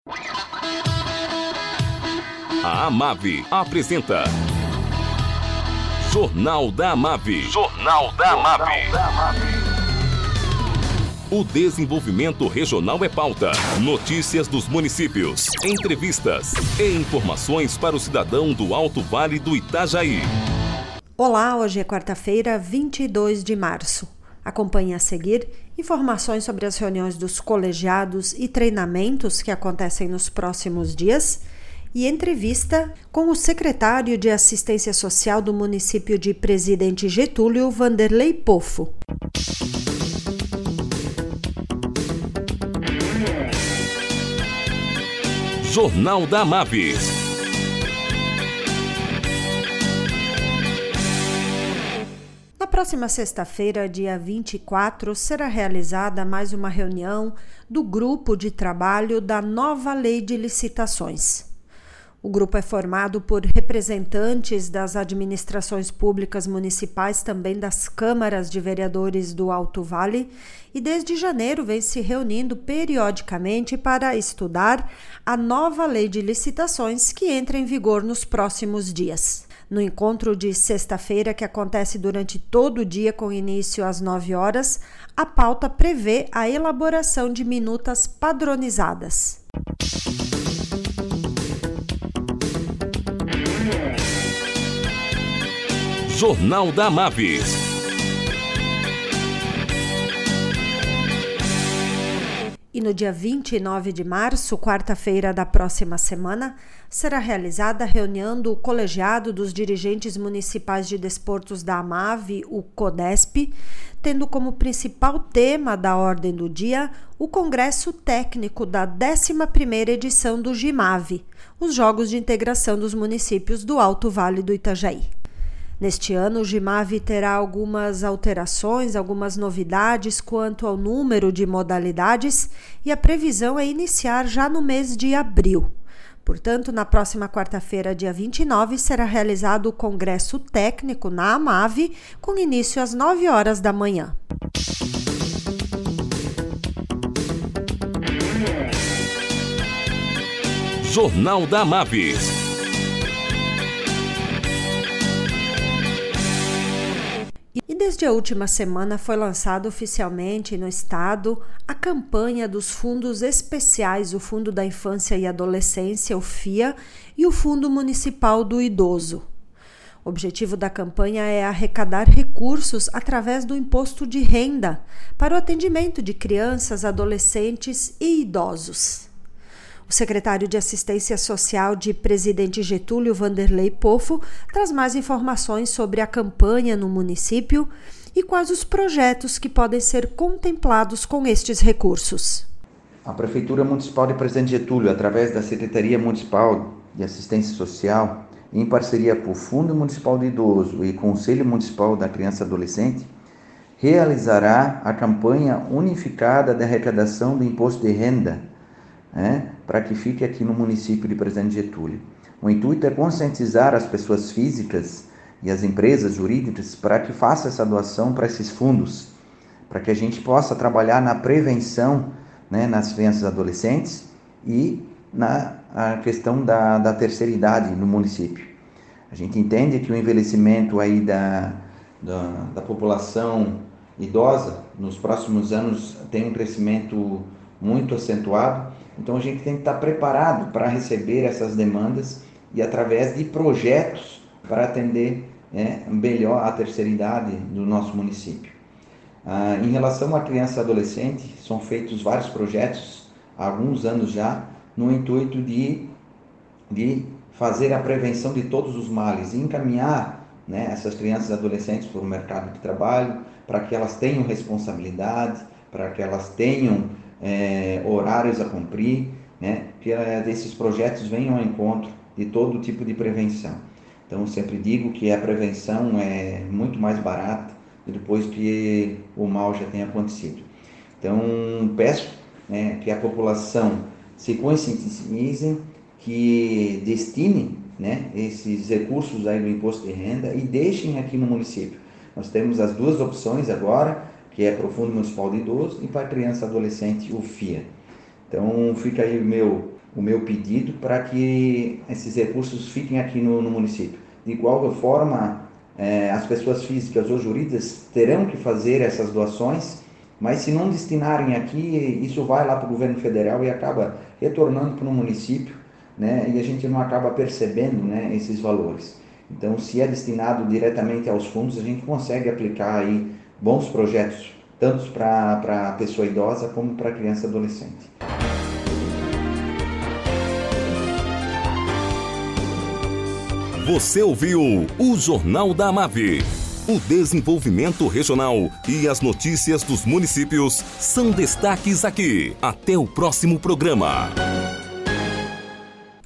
A Amave apresenta Jornal da Amave. Jornal da Amave. O desenvolvimento regional é pauta. Notícias dos municípios, entrevistas e informações para o cidadão do Alto Vale do Itajaí. Olá, hoje é quarta-feira, 22 de março. Acompanhe a seguir informações sobre as reuniões dos colegiados e treinamentos que acontecem nos próximos dias e entrevista com o secretário de Assistência Social do município de Presidente Getúlio, Vanderlei Poffo. Jornal da Amave. Na próxima sexta-feira, dia 24, será realizada mais uma reunião do Grupo de Trabalho da nova Lei de Licitações. O grupo é formado por representantes das administrações públicas municipais, também das câmaras de vereadores do Alto Vale, e desde janeiro vem se reunindo periodicamente para estudar a nova Lei de Licitações que entra em vigor nos próximos dias. No encontro de sexta-feira, que acontece durante todo o dia com início às 9 horas, a pauta prevê a elaboração de minutas padronizadas. Jornal da Amave. E no dia 29 de março, quarta-feira da próxima semana, será realizada a reunião do colegiado dos dirigentes municipais de desportos da Amave, o CODESP, tendo como principal tema da ordem do dia o Congresso Técnico da 11ª edição do GIMAVE, os Jogos de Integração dos Municípios do Alto Vale do Itajaí. Neste ano, o GIMAVE terá algumas alterações, algumas novidades quanto ao número de modalidades e a previsão é iniciar já no mês de abril. Portanto, na próxima quarta-feira, dia 29, será realizado o Congresso Técnico na Amave, com início às 9 horas da manhã. Jornal da Amave. E desde a última semana foi lançado oficialmente no estado a campanha dos fundos especiais, o Fundo da Infância e Adolescência, o FIA, e o Fundo Municipal do Idoso. O objetivo da campanha é arrecadar recursos através do imposto de renda para o atendimento de crianças, adolescentes e idosos. O secretário de Assistência Social de Presidente Getúlio, Vanderlei Poffo, traz mais informações sobre a campanha no município e quais os projetos que podem ser contemplados com estes recursos. A Prefeitura Municipal de Presidente Getúlio, através da Secretaria Municipal de Assistência Social, em parceria com o Fundo Municipal do Idoso e Conselho Municipal da Criança e Adolescente, realizará a campanha unificada de arrecadação do imposto de renda, para que fique aqui no município de Presidente Getúlio. O intuito é conscientizar as pessoas físicas e as empresas jurídicas para que façam essa doação para esses fundos, para que a gente possa trabalhar na prevenção, nas crianças e adolescentes e na questão da terceira idade no município. A gente entende que o envelhecimento aí da população idosa nos próximos anos tem um crescimento muito acentuado. Então, a gente tem que estar preparado para receber essas demandas e através de projetos para atender melhor a terceira idade do nosso município. Em relação à criança e adolescente, são feitos vários projetos há alguns anos já, no intuito de fazer a prevenção de todos os males e encaminhar essas crianças e adolescentes para o mercado de trabalho, para que elas tenham responsabilidade, para que elas tenham horários a cumprir, que esses projetos venham ao encontro de todo tipo de prevenção. Então, eu sempre digo que a prevenção é muito mais barata depois que o mal já tenha acontecido. Então, peço que a população se conscientize, que destine esses recursos aí do imposto de renda e deixem aqui no município. Nós temos as duas opções agora, que é para o Fundo Municipal de Idoso e para a criança e adolescente, o FIA. Então, fica aí o meu o meu pedido para que esses recursos fiquem aqui no município. De igual forma, as pessoas físicas ou jurídicas terão que fazer essas doações, mas se não destinarem aqui, isso vai lá para o governo federal e acaba retornando para o município, né? E a gente não acaba percebendo, né, esses valores. Então, se é destinado diretamente aos fundos, a gente consegue aplicar aí bons projetos, tanto para a pessoa idosa como para a criança e adolescente. Você ouviu o Jornal da Amave. O desenvolvimento regional e as notícias dos municípios são destaques aqui. Até o próximo programa.